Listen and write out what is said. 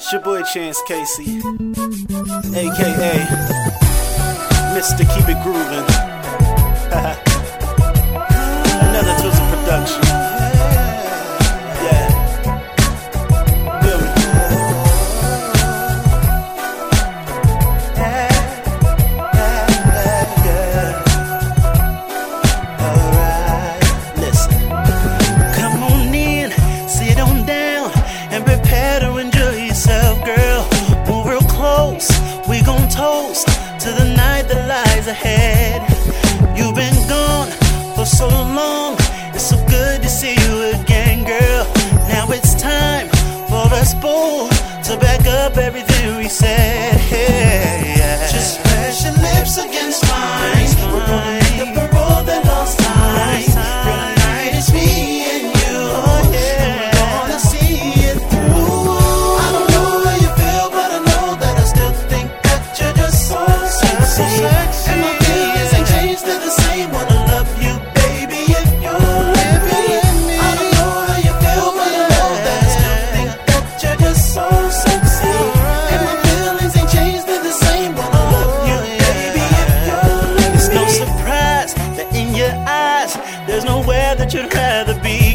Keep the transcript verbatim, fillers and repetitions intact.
It's your boy Chance Casey, aka Mister Keep It Groovin'. Another Twizzle production. Yeah. Feel me? Alright, listen. Come on in, sit on down, and prepare to enjoy yourself, girl. Move real close, we gon' toast to the night that lies ahead. You've been gone for so long, it's so good to see you again, girl. Now it's time for us both to back up everything we said. Hey, yeah. Just press your lips against mine. We're gonna make up for all that lost time. Tonight it's me and you, and we're gonna see it through. I don't know how you feel, but I know that I still think that you're just so sexy. And my feelings ain't changed, they're the same. Wanna love you, baby, if you'll let me. I don't know how you feel, but I know that I still think that you're just so sexy. And my feelings ain't changed, they're the same. Wanna love you, baby, if you'll let me. It's no surprise that in your eyes there's nowhere that you'd rather be.